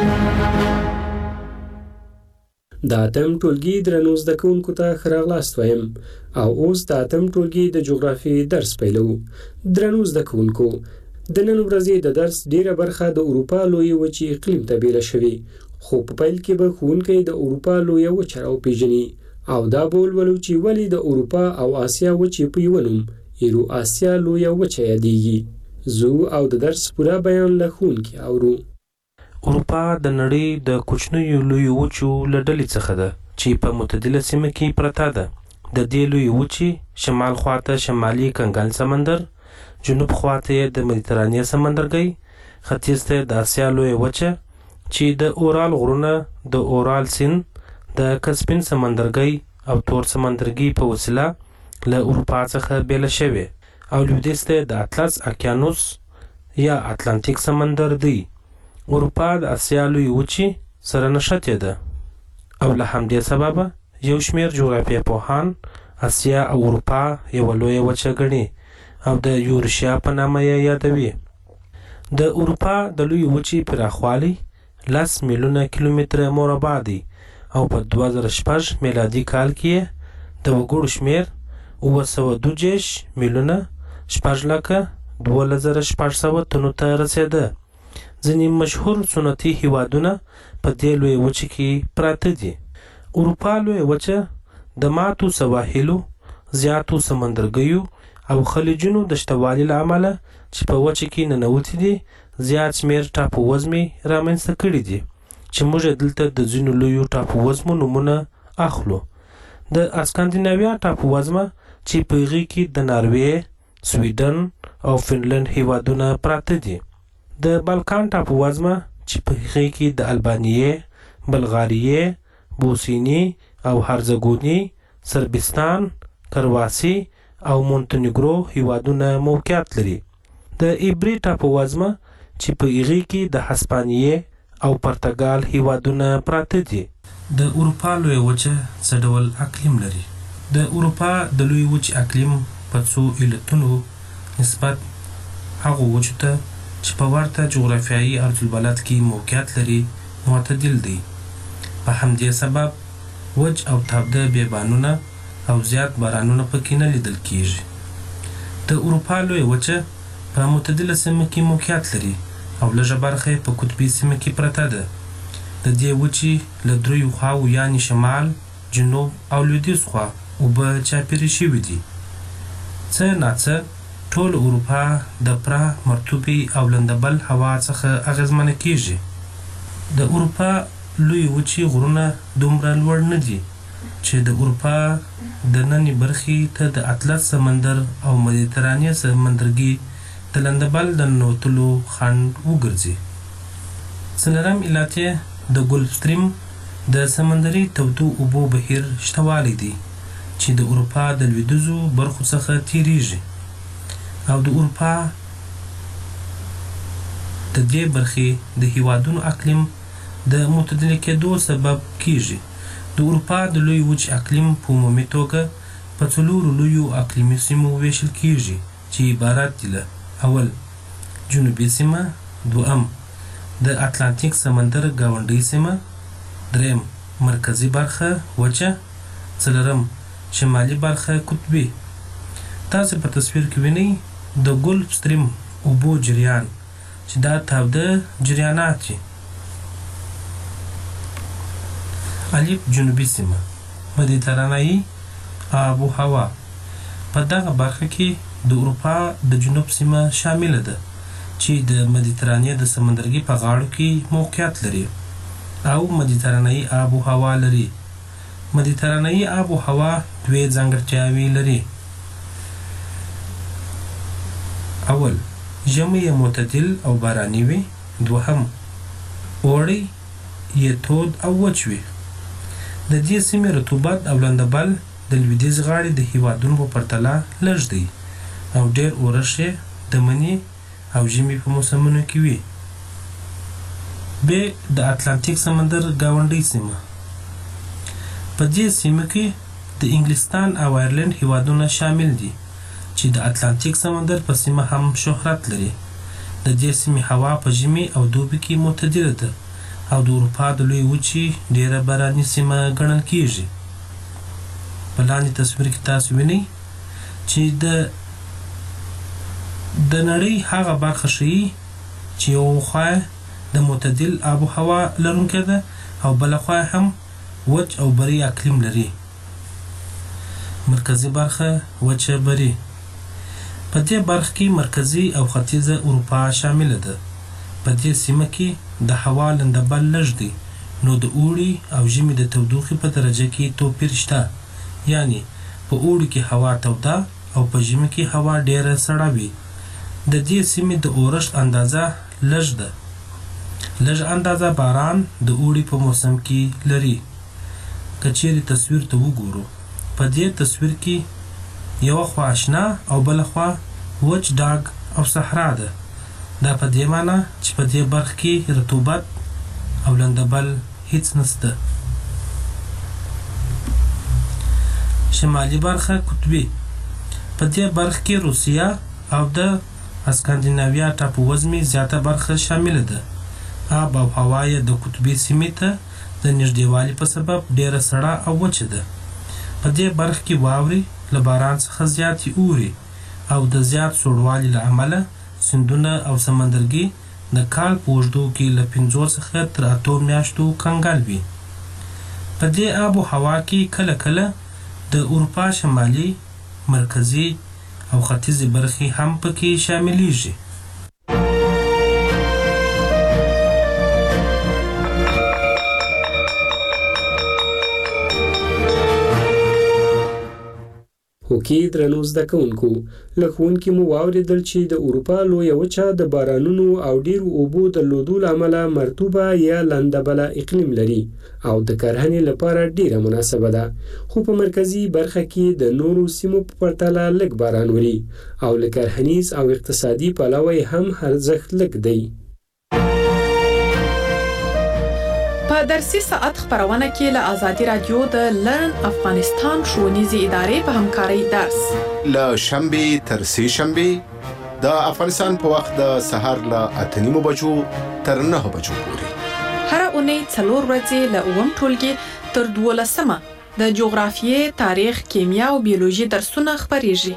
د اتم ټولګي درنو زده کوونکو ته ښه راغلاست وایم او اوس د اتم ټولګي د جغرافي درس پیلوو. درنو زده کوونکو، د نن ورځې د درس ډیره برخه د اروپا لویې وچې اقلیم ته بیله شوې، خو په پیل کې به ښوونکی د اروپا لویه وچه راوپېژني او دا به ولولو چې ولې د اروپا او آسیا وچې په یوه نوم ایرو آسیا لویه وچه یادېږي. زو او د درس پوره بیان له ښوونکي اورو. اروپا د نړۍ د کوچنیو لویو وچو له ډلې څخه ده، چې په معتدله سیمه کې پرته ده. د دې لویې وچې شمال خواته شمالي کنګل سمندر، جنوب خواته یې د مدیترانې سمندرګي، ختیځ ته د آسیا لویه وچه چې د اورال غرونه، د اورال سیند، د کسپین سمندرګي او تور سمندرګي په وسیله له اروپا څخه بیله شوې، او لویدیځ ته د اطلس اقیانوس یا اتلانتیک سمندر دی. اروپا د آسیا لویې وچې سره نښتې ده او له همدې سببه یو شمېر جغرافیه پوهان آسیا او اروپا یوه لویه وچه ګڼي او د یورشیا په نامه یې یادوي. د اروپا د لویې وچې پراخوالی لس میلیونه کیلومتره مربع دی او په دوه زره شپږ میلادي کال کې د وګړو شمېر اووه سوه دوه دېرش میلیونه شپږ لکه دولس زره شپږ سوه تنو ته رسېده. ځینې مشهور سنتي هیوادونه په دې لوی وچه کې پراته دي. اروپا لوی وچه د ماتو سواحلو، زیاتو سمندرګیو او خلیجونو د شتوالي له امله چې په وچه کې ننوتي دي زیات شمېر ټاپو وزمې رامنځته کړي دي چې موږ دلته د ځینو لویو ټاپو وزمو نومونه اخلو. د اسکاندیناویا ټاپو وزمه چې په هغې کې د ناروې، سویډن او فنلند هیوادونه پراته دي. د بالکان ټاپو وزمه چې په هغې کې د البانیې، بلغاریې، بوسنی او هرزګونی، سربستان، کرواسی او مونتنیګرو هیوادونه موقعیت لري. د ایبری ټاپو وزمه چې په هغې کې د هسپانیې او پرتګال هیوادونه پراته دي. د اروپا لوی وچه څه ډول اقلیم لري؟ د اروپا د لوی وچې اقلیم په څو علتونو نسبت هغو وچو ته چې په ورته جغرافیایي عرضالبلد کې موقعیت لري معتدل دی. په همدې سبب وچ او تابده بیابانونه او زیات بارانونه پکې نه لیدل کیږي. د اروپا لوی وچه په معتدله سیمه کې موقعیت لري او لږه برخه یې په قطبي سیمه کې پرته ده. د دې وچې له دریو خواوو یعنې شمال، جنوب او لویدیځ خوا اوبه چاپېرې شوي دي. څه ناڅه ټول اروپا د پره، مرطوبې او لندبل هوا څخه اغېزمنه کیږي. د اروپا لوی وچې غرونه دومره لوړ نه دي چې د اروپا د نننۍ برخې ته د اطلس سمندر او مدیترانې سمندرګي د لندبل د ننوتلو خنډ وګرځي. څلورم علت یې د ګلف سټریم د سمندري تودو اوبو بهیر شتوالی دی چې د اروپا د لویدیځو برخو څخه تیریږي او د اروپا د دې برخې د هیوادونو اقلیم د معتدل کېدو سبب کیږي. د اروپا د لوی وچ اقلیم په عمومي توګه په څلورو لویو اقلیمي سیمو ویشل کیږي چې عبارت دي له: اول جنوبي سیمه، دوهم د اتلانتیک سمندر ګاونډۍ سیمه، دریم مرکزی برخه وچه، څلورم شمالي برخه قطبي. تاسو په تصویر کې وینئ د ګلف سټریم اوبو جریان چې دا تاوده جریانات دي. الف جنوبي سیمه، مدیترانه‌ای آب و هوا. په دغه برخه کې د اروپا د جنوب سیمه شامله ده چې د مدیترانې د سمندرګي په غاړو کې موقعیت لري او مدیترانه‌ای آب و هوا لري. مدیترانه‌ای آب و هوا دوې ځانګړتیاوې لري. اول ژمی یې معتدل او باراني وي. دوهم اوړی یې تود او وچ وي. د دې سیمې رطوبت او لندبل د لویدیځ غاړې د هیوادونو په پرتله لږ دی او ډېر اورښت یې د مني او ژمي په موسمونو کې وي. ب د اتلانتیک سمندر ګاونډۍ سیمه. په دې سیمه کې د انګلستان او آیرلند هیوادونه شامل دي چې د اتلانتیک سمندر په سیمه هم شهرت لري. د دې سیمې هوا په ژمي او دوبي کې معتدله ده او د اروپا د لوی وچې ډېره باراني سیمه ګڼل کیږي. په لاندې تصویر کې تاسو وینئ چې د د نړۍ هغه برخه ښیي چې یوه خوا د معتدل آب و هوا لرونکې ده او بله خوا هم وچ او بري اقلیم لري. مرکزي برخه وچه بري. په دې برخه کې مرکزي او ختیځه اروپا شامله ده. په دې سیمه کې د هوا لندبل لږ دی نو د اوړي او ژمي د تودوخې په درجه کې توپیر شته، یعنی په اوړي کې هوا توده او په ژمي کې هوا ډیره سړه وي. د دې سیمې د اورښت اندازه لږ ده. لږ اندازه باران د اوړي په موسم کې لري. که چیرې تصویر ته وګورو، په دې تصویر کې یوه خوا اشنا او بله خوا وچ ډاګ او صحرا ده. دا په دې معنی چې په دې برخه کې رطوبت او لندبل هیڅ نشته. شمالي برخه قطبي. په دې برخه کې روسیه او د اسکاندیناویا ټاپو وزمې زیاته برخه شامله ده. آب او هوا یې د قطبي سیمې ته د نږدېوالي په سبب ډیره سړه او وچه ده. په دې برخه کې واورې له باران څخه زیاتې اوري او د زیات سوړوالي له امله سیندونه او سمندرګي د کال په اوږدو کې له پنځو څخه تر اتو میاشتو کنګل وي. په دې آب و هوا کې کله کله د اروپا شمالي، مرکزي او ختیځې برخې هم پکې شاملیږي. هوکې درنو زده کوونکو، له ښوونکي مو واورېدل چې د اروپا لویه وچه د بارانونو او ډېرو اوبو درلودو له امله مرطوبه یا لندبله اقلیم لري او د کرهنې لپاره ډېره مناسبه ده، خو په مرکزي برخه کې د نورو سیمو په پرتله لږ باران وري او له کرهنیز او اقتصادي پلوه هم ارزښت لږ دی. په درسي ساعت خبرونه کې له آزادي رادیو د لرن افغانستان ښوونیزې ادارې په همکارۍ درس له شنبې تر سې شنبې د افغانستان په وخت د سهار له اته نیمو بجو تر نهو بجو پورې هر اونۍ څلور ورځې له اووم ټولګي تر دولسمه د جغرافیې، تاریخ، کیمیا او بیولوژي درسونه خپریږي.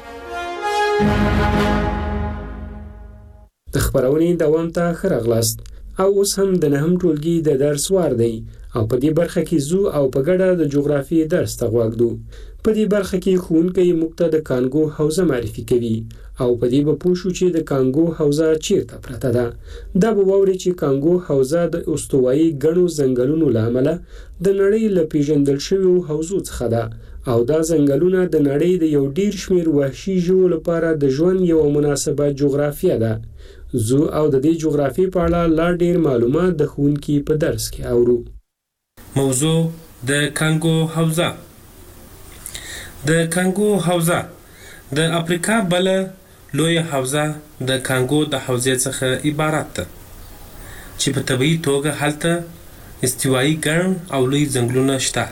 د خبرونې دوام ته ښه راغلاست. او اوس هم د نهم ټولګي د درس وار دی او په دې برخه کې زو او په ګډه د جغرافیې درس ته غوږدو. په دې برخه کې ښوونکی موږ ته د کانګو حوزه معرفي کوي او په دې به پوه شو چې د کانګو حوزه چیرته پرته ده. دا به واوري چې کانګو حوزه د استوایي ګڼو ځنګلونو له امله د نړۍ له پیژندل شویو حوزو څخه ده او دا ځنګلونه د نړۍ د یو ډیر شمیر وحشي ژوو لپاره د ژوند یو مناسبه جغرافیه ده. زو او د دې جغرافي په اړه لا ډیر معلومات د ښوونکي په درس کې اورو. موضوع د کانګو حوزه. د کانګو حوزه د افریقا بل لوی حوزه د کانګو د حوزې څخه عبارت ده چې په طبيعي توګه هلته استوایي ګڼ او لوی ځنګلونه شته.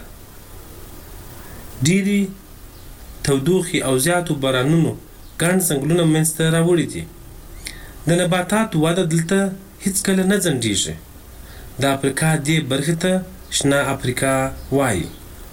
ډېری تودوخي او زیاتو بارانونو ګڼ ځنګلونه منځته راوړي دي. د نباتاتو وده دلته هیڅ کله نه ځنډیږي. د افریقا دې برخې ته شنه افریقا وایي.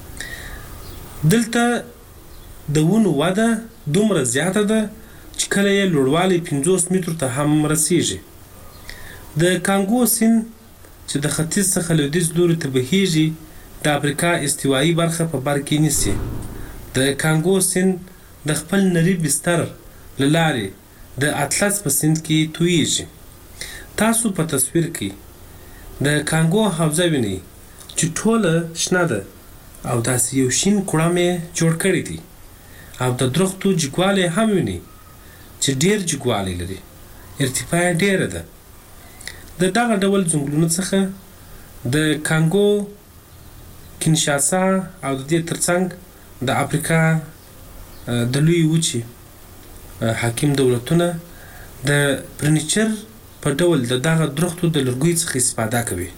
دلته د ونو وده دومره زیاته ده چې کله یې لوړوالی پنځوس مترو ته هم رسیږي. د کانګو سیند چې د ختیځ څخه لویدیځ لوري ته بهیږي د افریقا استوایي برخه په بر کې نیسي. د کانګو سیند د خپل نري بستر له لارې د اطلس په سیند کې تویږي. تاسو په تصویر کې د کانګو حوزه وینئ چې ټوله شنه ده او داسې یو شین کوړم یې جوړ کړی دی او د درختو جګوالی هم وینئ چې ډیر جګوالی لري. ارتفاع ډیره ده. د دغه ډول ځنګلونو څخه د کانګو، کینشاسا او د دې ترڅنګ د افریقا د لوی وچې حاکم دولتونه د فرنیچر په ډول د دغه درختو د لرګیو څخه استفاده کوي.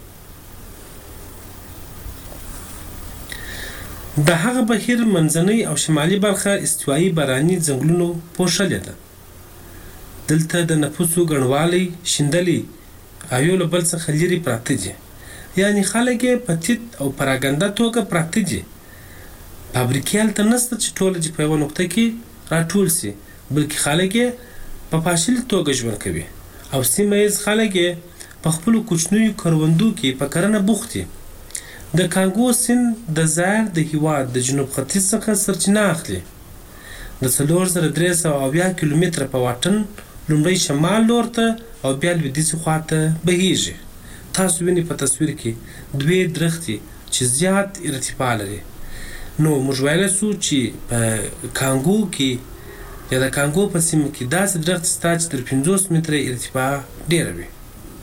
د هغه بهیر منځنۍ او شمالي برخه استوایي باراني ځنګلونو پوښلې ده. دلته د نفوسو ګڼوالی شیندلي او یو له بل څخه لرې پراته دي، یعنې خلک یې په تیت او پراګنده توګه پراته دي. فابریکې هلته نشته چې ټوله چې په یوه نقطه کې راټول سي، بلکې خلک یې په پاشلې توګه ژوند کوي او سیمه ییز خلک یې په خپلو کوچنیو کروندو کې په کرنه بوخت دي. د کانګو سیند د ظاهر د هېواد د جنوب ختیځ څخه سرچینه اخلي. د څلور زره درې سوه اویا کیلومتره په واټن لومړی شمال لور ته او بیا لویدیځې خوا ته بهیږي. تاسو وینئ په تصویر کې دوې درختې چې زیات ارتفاع لري. نو موږ ویلی سو چې په کانګو کې یا د کانګو په سیمه کې داسې درخت شته چې تر پنځوس متره ارتفاع ډیره وي.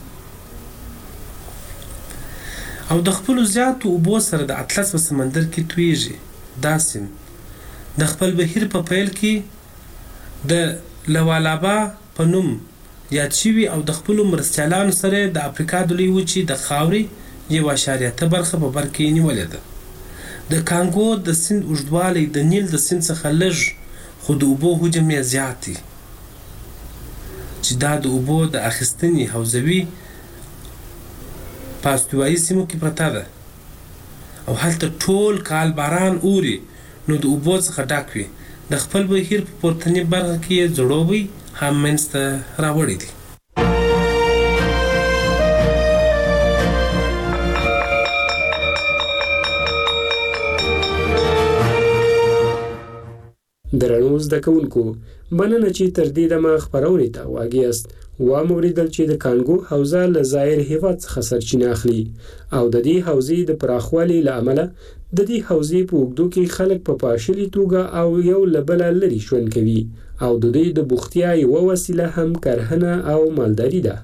او د خپلو زیاتو اوبو سره د اطلس په سمندر کې تویږي. دا سیند د خپل بهیر په پیل کې د لوالابا په نوم یاد شوي او د خپلو مرستیالانو سره د افریقا د لویې وچې د خاورې یو اعشاریه اته برخه په بر کې نیولې ده. د کانګو د سیند اوږدوالی د نیل د سیند څخه لږ خو د اوبو حجم یې زیات دی چې دا د اوبو د اخیستنې حوزوي په استوایي سیمو کې پرته ده او هلته ټول کال باران اوري، نو د اوبو څخه ډک وي. د خپل بهیر په پورتنۍ برخه کې یې ځړوبی هم منځته راوړی دی. درنو زده کوونکو مننه چې تر دې دمه خپرونې ته واګي است و موریدل چې د کانګو حوزه له ظاهر هیواد څخه سرچینه اخلي او د دې حوزې د پراخوالي له امله د دې حوزې په اوږدو کې خلک په پاشلي توګه او یو له بله لرې ژوند کوي او د دوی د بوختیا یوه وسیله هم کرهنه او مالداري ده.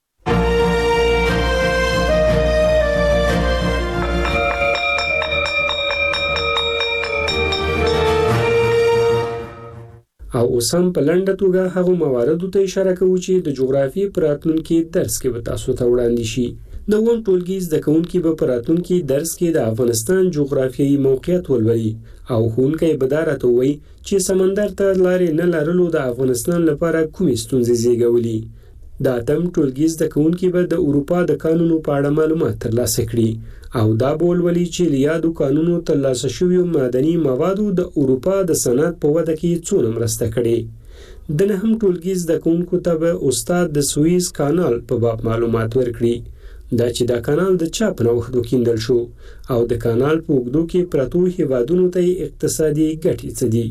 او اوس هم په لنډه توګه هغو مواردو ته اشاره کوو چې د جغرافیې په راتلونکي درس کې به تاسو ته وړاندې شي. د اووم ټولګي زده کوونکي به په راتلونکي درس کې د افغانستان جغرافیایي موقعیت ولولي او ښوونکی به دا راته ووایي چې سمندر ته لارې نه لرلو د افغانستان لپاره کومې ستونزې زیږولي. د اتم ټولګي زده کوونکي به د اروپا د قانونو په اړه معلومات ترلاسه کړي او دا به ولولي چې له یادو قانونو ترلاسه شویو معدني موادو د اروپا د صنعت په وده کې څونه مرسته کړې. د نهم ټولګي زده کوونکو ته به استاد د سویز کانال په باب معلومات ورکړي، دا چې دا کانال د چا په نوښت وکیندل شو او د کانال په اوږدو کې پرتو هیوادونو ته اقتصادي ګټې څه دي.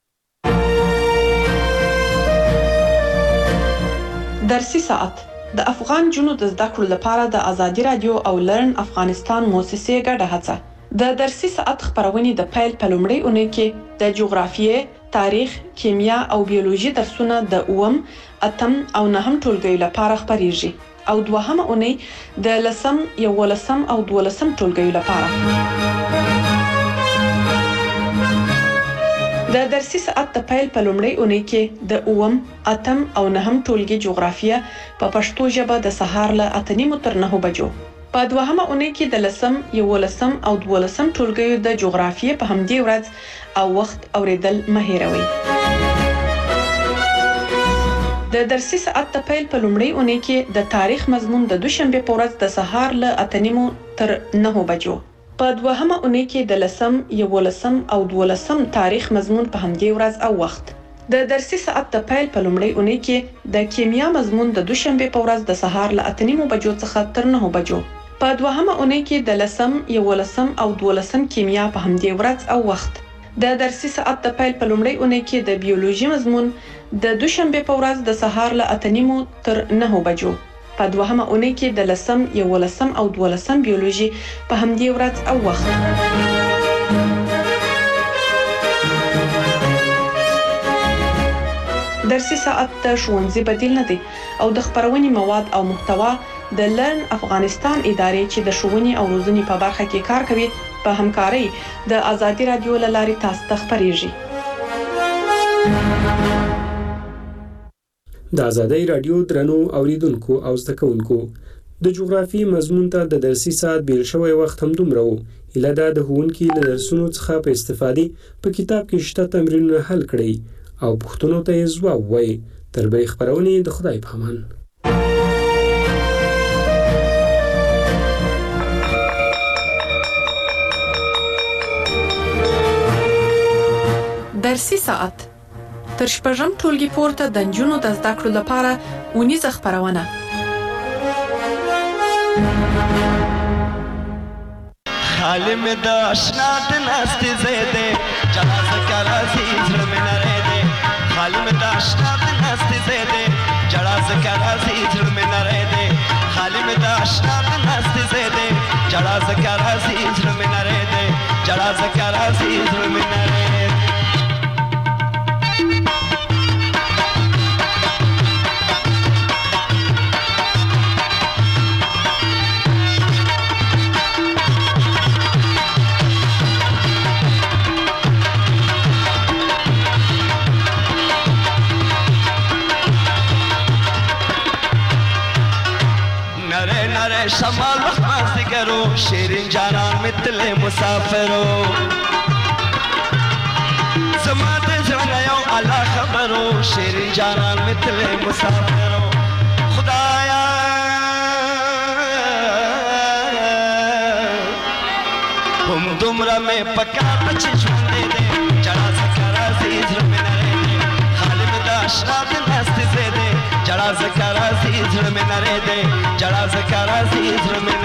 درسي ساعت د افغان جنو د زده کړو لپاره د ازادي رادیو او لرن افغانستان موسسې ګډه هڅه. د درسي ساعت خبرونه د پیل په لومړۍ اونۍ کې د جغرافیې، تاریخ، کیمیا او بیولوژي درسونه د اووم، اتم او نهم ټولګیو لپاره خبريږي او دوهمه اونۍ د لسم، یولسم او دولسم ټولګیو لپاره. د درسي ساعت د پیل په لومړۍ اونۍ کې د اووم، اتم او نهم ټولګي جغرافیه په پښتو ژبه د سهار له اته نیمو تر نهو بجو. په دوهمه اونۍ کې د لسم، یولسم او دولسم ټولګیو د جغرافیې په همدې ورځ او وخت اوریدل مه هیروئ. د درسي ساعت د پیل په لومړۍ اونۍ کې د تاریخ مضمون د دوشنبه په ورځ د سهار له اته نیمو تر نهو بجو. په دوهمه اونۍ کې د لسم، یولسم او دولسم تاریخ مضمون په همدې ورځ او وخت. د درسي ساعت د پیل په لومړۍ اونۍ کې د کیمیا مضمون د دوشنبه په ورځ د سهار له اته نیمو بجو څخه تر نهو بجو. په دوهمه اونۍ کې د لسم، یولسم او دولسم کیمیا په همدې ورځ او وخت. د درسي ساعت د پیل په لومړۍ اونۍ کې د بیولوژي مضمون د دوشنبه په ورځ د سهار له اته نیمو تر نهو بجو. په دوهمه اونۍ کې د لسم، یولسم او دولسم بیولوژي په همدې ورځ او وخت. درسي ساعت د ښوونځي بدیل نه دی او د خبرونې مواد او محتوا د لرن افغانستان ادارې چې د ښوونې او روزنې په برخه کې کار کوي په همکارۍ د ازادي رادیو له لارې تاسو ته خبرېږي. د ازادي رادیو درنو اوریدونکو او زده کوونکو، د جغرافي مضمون ته د درسي ساعت بیل شوی وخت هم دومره و. هیله ده د ښوونکي له درسونو څخه په استفادې په کتاب کې شته تمرینونه حل کړئ او پوښتنو ته یې ځواب ووایئ. تر بلې خپرونې د خدای په امان. درسي ساعت تر شپږم ټولګي پورته د نجونو د زده کړو لپاره اونیزه خپرونه. خالی میں دا اشنات ناستی زیدے جہاں زکر عزیز رمی نردے. خالی میں دا اشنات ناستی زیدے جہاں زکر عزیز رمی نردے. خالی میں دا اشنات ناستی زیدے جہاں زکر عزیز رمی نردے. جہاں زکر عزیز رمی نردے. شمال وقت مازدیگرو شیرین جانان مثل مسافرو. زمان زرنا یو علا خبرو شیرین جانان مثل مسافرو. خدایا هم دمرا میں پکا بچ جھوندے دے جڑا سکر عزیز رمی نرے دے. خالی میں داشتات نست زیدے جڑا زکر عزیز رمی نرے دے. جڑا زکر عزیز رمی